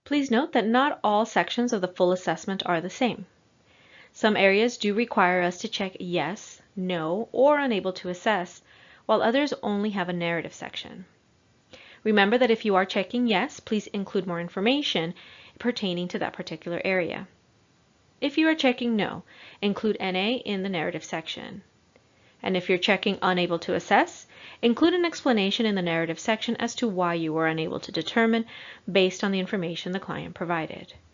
Please note that not all sections of the full assessment are the same. Some areas do require us to check yes, no, or unable to assess, while others only have a narrative section. Remember that if you are checking yes, please include more information pertaining to that particular area. If you are checking no, include NA in the narrative section. And if you're checking unable to assess, include an explanation in the narrative section as to why you were unable to determine based on the information the client provided.